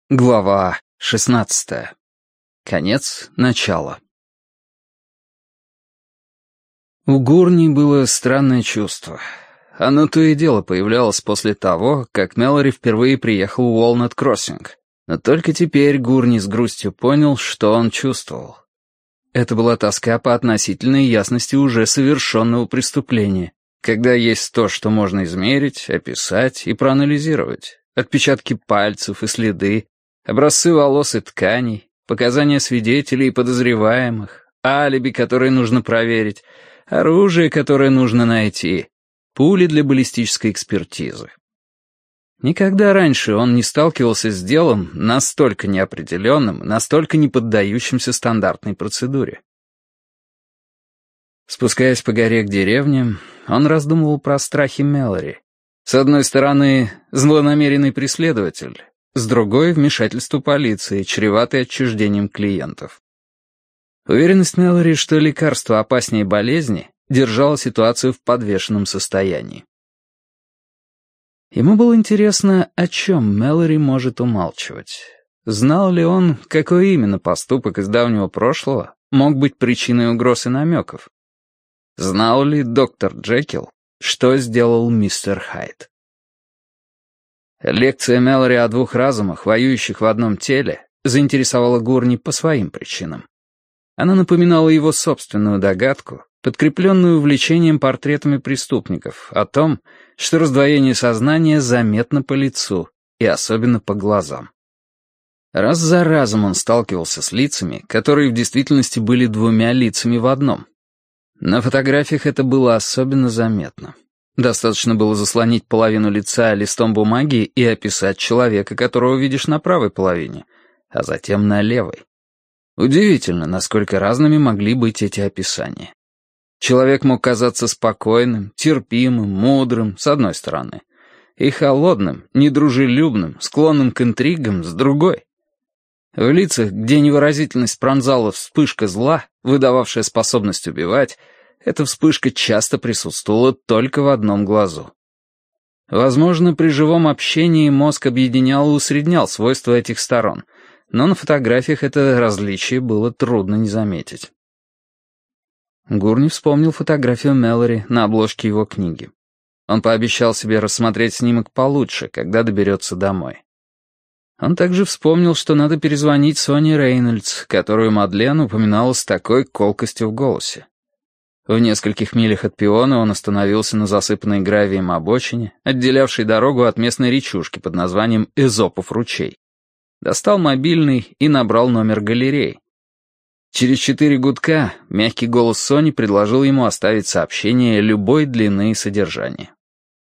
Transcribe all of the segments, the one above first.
Глава 16. Конец начала. У Гурни было странное чувство. Оно то и дело появлялось после того, как Мэлори впервые приехал в Уолнет-Кроссинг. Но только теперь Гурни с грустью понял, что он чувствовал. Это была тоска по относительной ясности уже совершенного преступления, когда есть то, что можно измерить, описать и проанализировать. Отпечатки пальцев и следы, образцы волос и тканей, показания свидетелей и подозреваемых, алиби, которые нужно проверить, оружие, которое нужно найти, пули для баллистической экспертизы. Никогда раньше он не сталкивался с делом настолько неопределенным, настолько не поддающимся стандартной процедуре. Спускаясь по горе к деревне, он раздумывал про страхи Мэлори. С одной стороны, злонамеренный преследователь, с другой — вмешательство полиции, чреватое отчуждением клиентов. Уверенность Мэлори, что лекарство опаснее болезни, держала ситуацию в подвешенном состоянии. Ему было интересно, о чем Мэлори может умалчивать. Знал ли он, какой именно поступок из давнего прошлого мог быть причиной угроз и намеков? Знал ли доктор Джекил, что сделал мистер Хайд? Лекция Мэлори о двух разумах, воюющих в одном теле, заинтересовала Гурни по своим причинам. Она напоминала его собственную догадку, подкрепленную увлечением портретами преступников, о том, что раздвоение сознания заметно по лицу и особенно по глазам. Раз за разом он сталкивался с лицами, которые в действительности были двумя лицами в одном. На фотографиях это было особенно заметно. Достаточно было заслонить половину лица листом бумаги и описать человека, которого видишь на правой половине, а затем на левой. Удивительно, насколько разными могли быть эти описания. Человек мог казаться спокойным, терпимым, мудрым, с одной стороны, и холодным, недружелюбным, склонным к интригам, с другой. В лицах, где невыразительность пронзала вспышка зла, выдававшая способность убивать, эта вспышка часто присутствовала только в одном глазу. Возможно, при живом общении мозг объединял и усреднял свойства этих сторон, но на фотографиях это различие было трудно не заметить. Гурни вспомнил фотографию Мэлори на обложке его книги. Он пообещал себе рассмотреть снимок получше, когда доберется домой. Он также вспомнил, что надо перезвонить Соне Рейнольдс, которую Мадлен упоминала с такой колкостью в голосе. В нескольких милях от Пиона он остановился на засыпанной гравием обочине, отделявшей дорогу от местной речушки под названием Эзопов ручей. Достал мобильный и набрал номер галереи. Через 4 гудка мягкий голос Сони предложил ему оставить сообщение любой длины и содержания.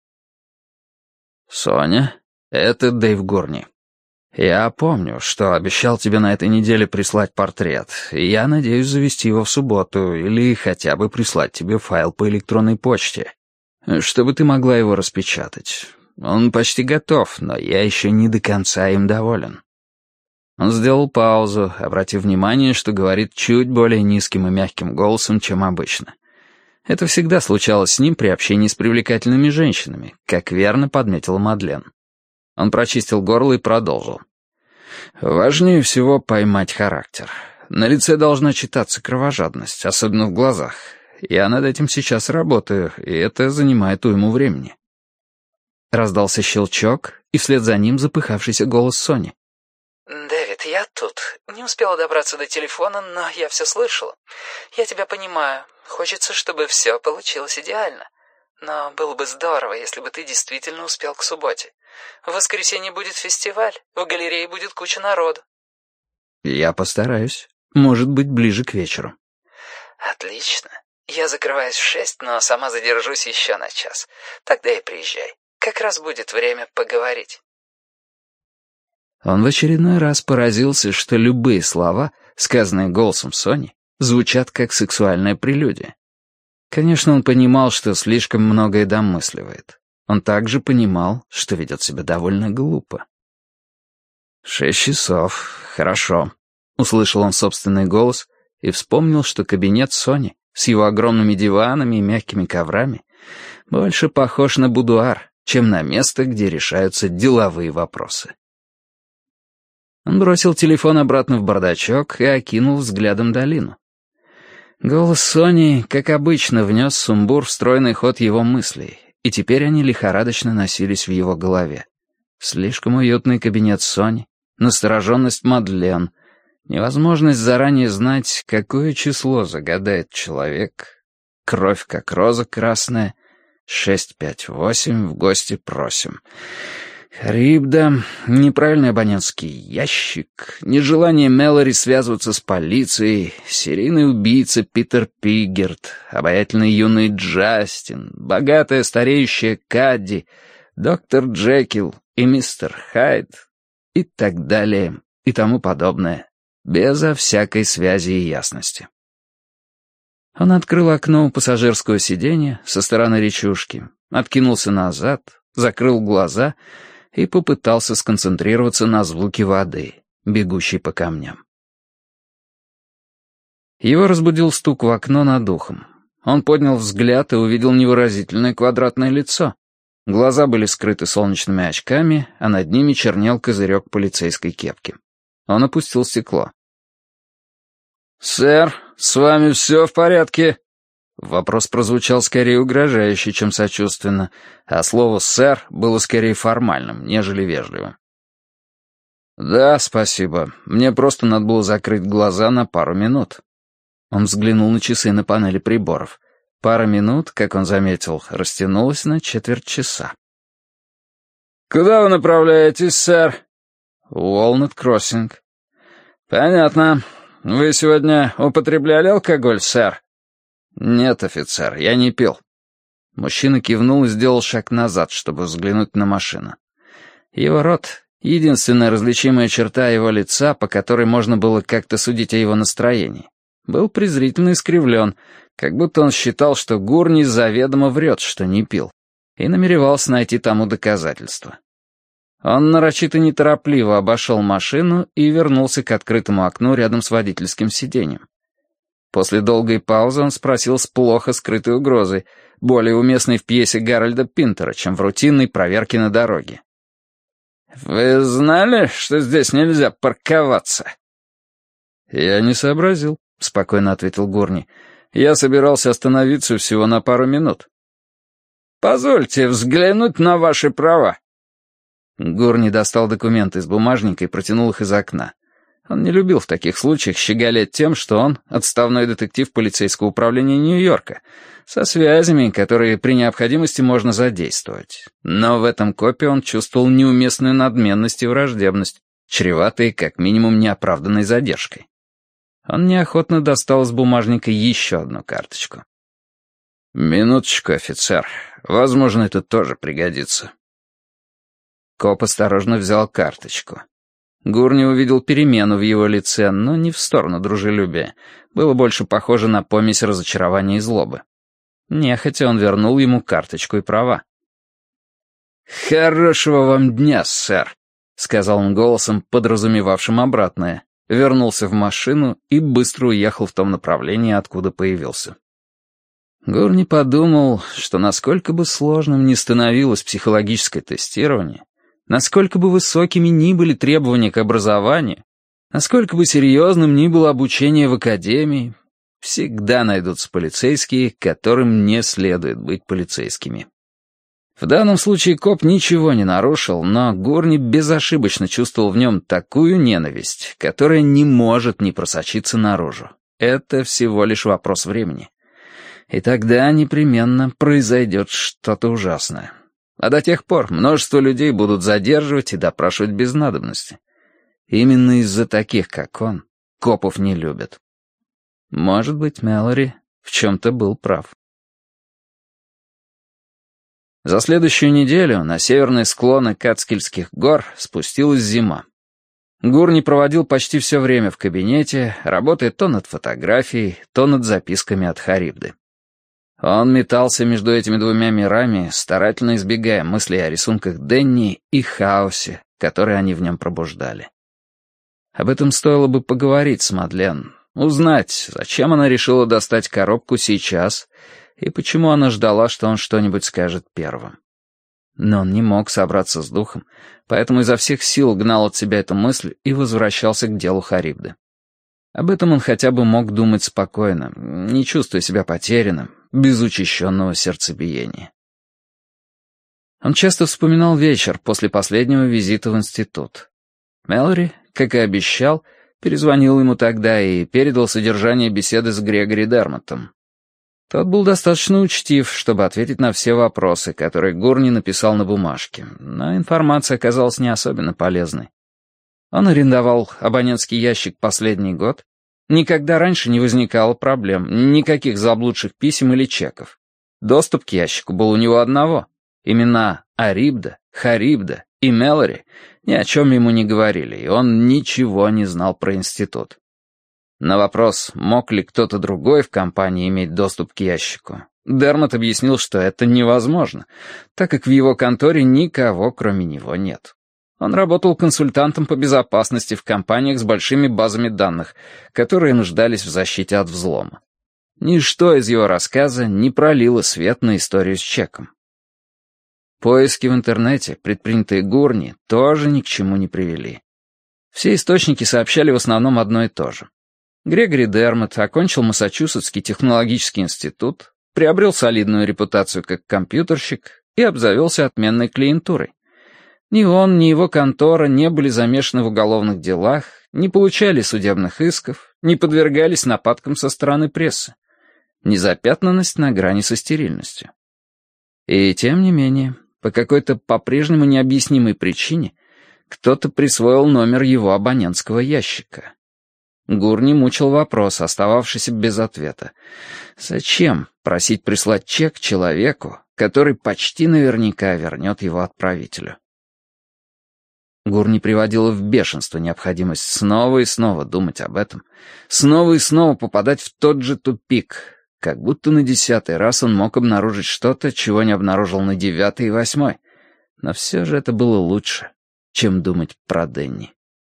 «Соня, это Дэйв Гурни. Я помню, что обещал тебе на этой неделе прислать портрет, и я надеюсь завести его в субботу или хотя бы прислать тебе файл по электронной почте, чтобы ты могла его распечатать. Он почти готов, но я еще не до конца им доволен». Он сделал паузу, обратив внимание, что говорит чуть более низким и мягким голосом, чем обычно. Это всегда случалось с ним при общении с привлекательными женщинами, как верно подметила Мадлен. Он прочистил горло и продолжил. «Важнее всего поймать характер. На лице должна читаться кровожадность, особенно в глазах. Я над этим сейчас работаю, и это занимает уйму времени». Раздался щелчок, и вслед за ним запыхавшийся голос Сони. «Дэвид, я тут. Не успела добраться до телефона, но я все слышала. Я тебя понимаю. Хочется, чтобы все получилось идеально. Но было бы здорово, если бы ты действительно успел к субботе. В воскресенье будет фестиваль, в галерее будет куча народу». «Я постараюсь. Может быть, ближе к вечеру». «Отлично. Я закрываюсь в 6, но сама задержусь еще на час. Тогда и приезжай. Как раз будет время поговорить». Он в очередной раз поразился, что любые слова, сказанные голосом Сони, звучат как сексуальная прелюдия. Конечно, он понимал, что слишком многое домысливает. Он также понимал, что ведет себя довольно глупо. 6 часов. Хорошо. Услышал он собственный голос и вспомнил, что кабинет Сони с его огромными диванами и мягкими коврами больше похож на будуар, чем на место, где решаются деловые вопросы. Он бросил телефон обратно в бардачок и окинул взглядом долину. Голос Сони, как обычно, внес сумбур в стройный ход его мыслей, и теперь они лихорадочно носились в его голове. Слишком уютный кабинет Сони, настороженность Мадлен, невозможность заранее знать, какое число загадает человек, кровь как роза красная, 658 в гости просим. Харибда, неправильный абонентский ящик, нежелание Мэлори связываться с полицией, серийный убийца Питер Пиггерт, обаятельный юный Джастин, богатая стареющая Кадди, доктор Джекил и мистер Хайд и так далее и тому подобное, безо всякой связи и ясности. Он открыл окно у пассажирского сиденья со стороны речушки, откинулся назад, закрыл глаза и попытался сконцентрироваться на звуке воды, бегущей по камням. Его разбудил стук в окно над ухом. Он поднял взгляд и увидел невыразительное квадратное лицо. Глаза были скрыты солнечными очками, а над ними чернел козырек полицейской кепки. Он опустил стекло. «Сэр, с вами все в порядке?» Вопрос прозвучал скорее угрожающе, чем сочувственно, а слово «сэр» было скорее формальным, нежели вежливым. «Да, спасибо. Мне просто надо было закрыть глаза на пару минут». Он взглянул на часы на панели приборов. Пара минут, как он заметил, растянулась на четверть часа. «Куда вы направляетесь, сэр?» «Уолнет-Кроссинг». «Понятно. Вы сегодня употребляли алкоголь, сэр?» «Нет, офицер, я не пил». Мужчина кивнул и сделал шаг назад, чтобы взглянуть на машину. Его рот — единственная различимая черта его лица, по которой можно было как-то судить о его настроении. Был презрительно искривлен, как будто он считал, что Гурни заведомо врет, что не пил, и намеревался найти тому доказательства. Он нарочито неторопливо обошел машину и вернулся к открытому окну рядом с водительским сиденьем. После долгой паузы он спросил с плохо скрытой угрозой, более уместной в пьесе Гарольда Пинтера, чем в рутинной проверке на дороге. «Вы знали, что здесь нельзя парковаться?» «Я не сообразил», — спокойно ответил Гурни. «Я собирался остановиться всего на пару минут». «Позвольте взглянуть на ваши права». Гурни достал документы из бумажника и протянул их из окна. Он не любил в таких случаях щеголять тем, что он отставной детектив полицейского управления Нью-Йорка, со связями, которые при необходимости можно задействовать. Но в этом копе он чувствовал неуместную надменность и враждебность, чреватые как минимум неоправданной задержкой. Он неохотно достал из бумажника еще одну карточку. «Минуточку, офицер. Возможно, это тоже пригодится». Коп осторожно взял карточку. Гурни увидел перемену в его лице, но не в сторону дружелюбия. Было больше похоже на помесь разочарования и злобы. Нехотя он вернул ему карточку и права. «Хорошего вам дня, сэр», — сказал он голосом, подразумевавшим обратное. Вернулся в машину и быстро уехал в том направлении, откуда появился. Гурни подумал, что насколько бы сложным ни становилось психологическое тестирование, насколько бы высокими ни были требования к образованию, насколько бы серьезным ни было обучение в академии, всегда найдутся полицейские, которым не следует быть полицейскими. В данном случае коп ничего не нарушил, но Гурни безошибочно чувствовал в нем такую ненависть, которая не может не просочиться наружу. Это всего лишь вопрос времени. И тогда непременно произойдет что-то ужасное. А до тех пор множество людей будут задерживать и допрашивать без надобности. Именно из-за таких, как он, копов не любят. Может быть, Мэлори в чем-то был прав. За следующую неделю на северные склоны Кацкильских гор спустилась зима. Гурни проводил почти все время в кабинете, работая то над фотографией, то над записками от Харибды. Он метался между этими двумя мирами, старательно избегая мыслей о рисунках Денни и хаосе, который они в нем пробуждали. Об этом стоило бы поговорить с Мадлен, узнать, зачем она решила достать коробку сейчас и почему она ждала, что он что-нибудь скажет первым. Но он не мог собраться с духом, поэтому изо всех сил гнал от себя эту мысль и возвращался к делу Харибды. Об этом он хотя бы мог думать спокойно, не чувствуя себя потерянным, без учащенного сердцебиения. Он часто вспоминал вечер после последнего визита в институт. Мэлори, как и обещал, перезвонил ему тогда и передал содержание беседы с Грегори Дермотом. Тот был достаточно учтив, чтобы ответить на все вопросы, которые Гурни написал на бумажке, но информация оказалась не особенно полезной. Он арендовал абонентский ящик последний год. Никогда раньше не возникало проблем, никаких заблудших писем или чеков. Доступ к ящику был у него одного. Имена Арибда, Харибда и Мэлори ни о чем ему не говорили, и он ничего не знал про институт. На вопрос, мог ли кто-то другой в компании иметь доступ к ящику, Дермот объяснил, что это невозможно, так как в его конторе никого, кроме него, нет. Он работал консультантом по безопасности в компаниях с большими базами данных, которые нуждались в защите от взлома. Ничто из его рассказа не пролило свет на историю с чеком. Поиски в интернете, предпринятые Гурни, тоже ни к чему не привели. Все источники сообщали в основном одно и то же. Грегори Дермот окончил Массачусетский технологический институт, приобрел солидную репутацию как компьютерщик и обзавелся отменной клиентурой. Ни он, ни его контора не были замешаны в уголовных делах, не получали судебных исков, не подвергались нападкам со стороны прессы. Незапятнанность на грани со стерильностью. И тем не менее, по какой-то по-прежнему необъяснимой причине, кто-то присвоил номер его абонентского ящика. Гурни мучил вопрос, остававшийся без ответа. Зачем просить прислать чек человеку, который почти наверняка вернет его отправителю? Гурни приводила в бешенство необходимость снова и снова думать об этом, снова и снова попадать в тот же тупик, как будто на 10-й раз он мог обнаружить что-то, чего не обнаружил на 9-й и 8-й. Но все же это было лучше, чем думать про Дэнни.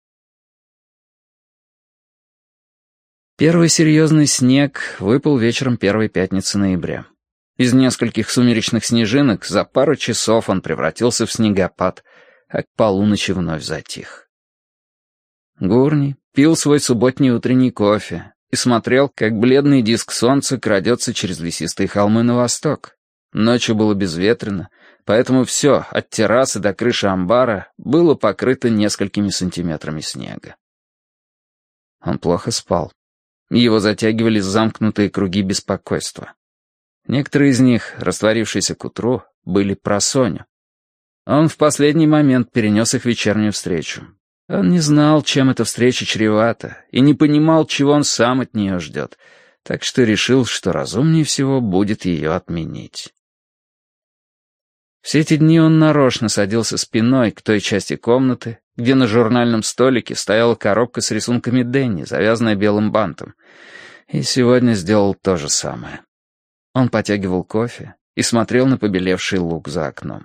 Первый серьезный снег выпал вечером первой пятницы ноября. Из нескольких сумеречных снежинок за пару часов он превратился в снегопад, а к полуночи вновь затих. Гурни пил свой субботний утренний кофе и смотрел, как бледный диск солнца крадется через лесистые холмы на восток. Ночью было безветренно, поэтому все, от террасы до крыши амбара, было покрыто несколькими сантиметрами снега. Он плохо спал. Его затягивали замкнутые круги беспокойства. Некоторые из них, растворившиеся к утру, были про Соню. Он в последний момент перенес их вечернюю встречу. Он не знал, чем эта встреча чревата, и не понимал, чего он сам от нее ждет, так что решил, что разумнее всего будет ее отменить. Все эти дни он нарочно садился спиной к той части комнаты, где на журнальном столике стояла коробка с рисунками Дэнни, завязанная белым бантом, и сегодня сделал то же самое. Он потягивал кофе и смотрел на побелевший луг за окном.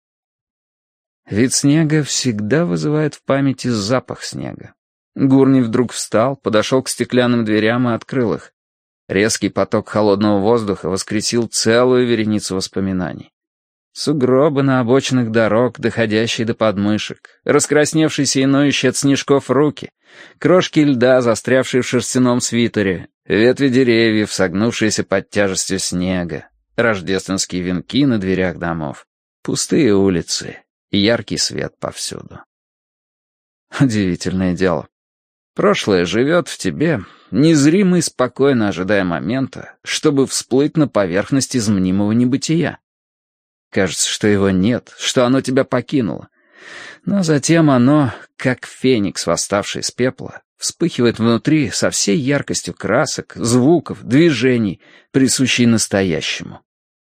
Вид снега всегда вызывает в памяти запах снега. Гурни вдруг встал, подошел к стеклянным дверям и открыл их. Резкий поток холодного воздуха воскресил целую вереницу воспоминаний. Сугробы на обочинах дорог, доходящие до подмышек, раскрасневшиеся и ноющие от снежков руки, крошки льда, застрявшие в шерстяном свитере, ветви деревьев, согнувшиеся под тяжестью снега, рождественские венки на дверях домов, пустые улицы и яркий свет повсюду. Удивительное дело. Прошлое живет в тебе, незримо и спокойно ожидая момента, чтобы всплыть на поверхность из мнимого небытия. Кажется, что его нет, что оно тебя покинуло. Но затем оно, как феникс, восставший из пепла, вспыхивает внутри со всей яркостью красок, звуков, движений, присущей настоящему.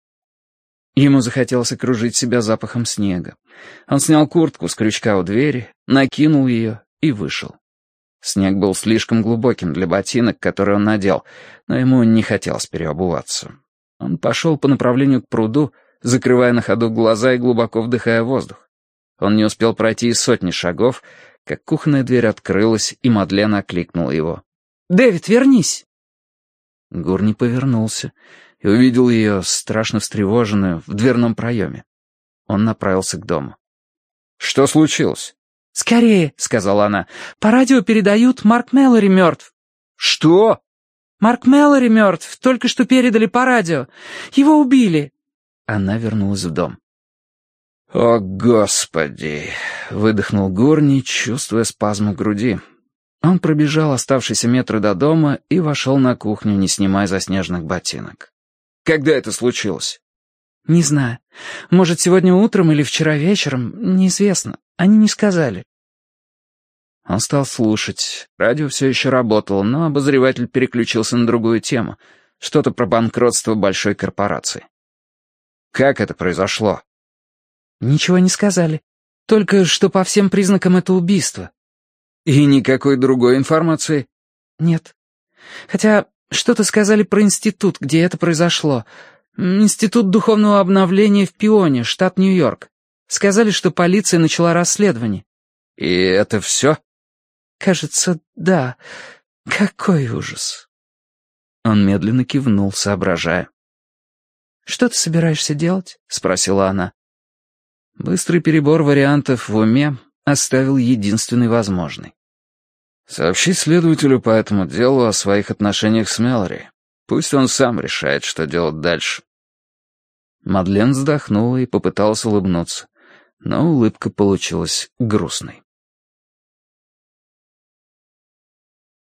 Ему захотелось окружить себя запахом снега. Он снял куртку с крючка у двери, накинул ее и вышел. Снег был слишком глубоким для ботинок, которые он надел, но ему не хотелось переобуваться. Он пошел по направлению к пруду, закрывая на ходу глаза и глубоко вдыхая воздух. Он не успел пройти и 100 шагов, как кухонная дверь открылась, и Мадлен окликнула его. «Дэвид, вернись!» Гурни повернулся и увидел ее, страшно встревоженную, в дверном проеме. Он направился к дому. «Что случилось?» «Скорее», — сказала она. «По радио передают, Марк Мэлори мертв». «Что?» «Марк Мэлори мертв, только что передали по радио. Его убили». Она вернулась в дом. «О, Господи!» — выдохнул Гурни, чувствуя спазм в груди. Он пробежал оставшиеся метры до дома и вошел на кухню, не снимая заснеженных ботинок. «Когда это случилось?» «Не знаю. Может, сегодня утром или вчера вечером. Неизвестно. Они не сказали». Он стал слушать. Радио все еще работало, но обозреватель переключился на другую тему. Что-то про банкротство большой корпорации. «Как это произошло?» «Ничего не сказали. Только что по всем признакам это убийство». «И никакой другой информации?» «Нет. Хотя что-то сказали про институт, где это произошло. Институт духовного обновления в Пионе, штат Нью-Йорк. Сказали, что полиция начала расследование». «И это все?» «Кажется, да. Какой ужас». Он медленно кивнул, соображая. «Что ты собираешься делать?» — спросила она. Быстрый перебор вариантов в уме оставил единственный возможный. «Сообщи следователю по этому делу о своих отношениях с Мэлори. Пусть он сам решает, что делать дальше». Мадлен вздохнула и попыталась улыбнуться, но улыбка получилась грустной.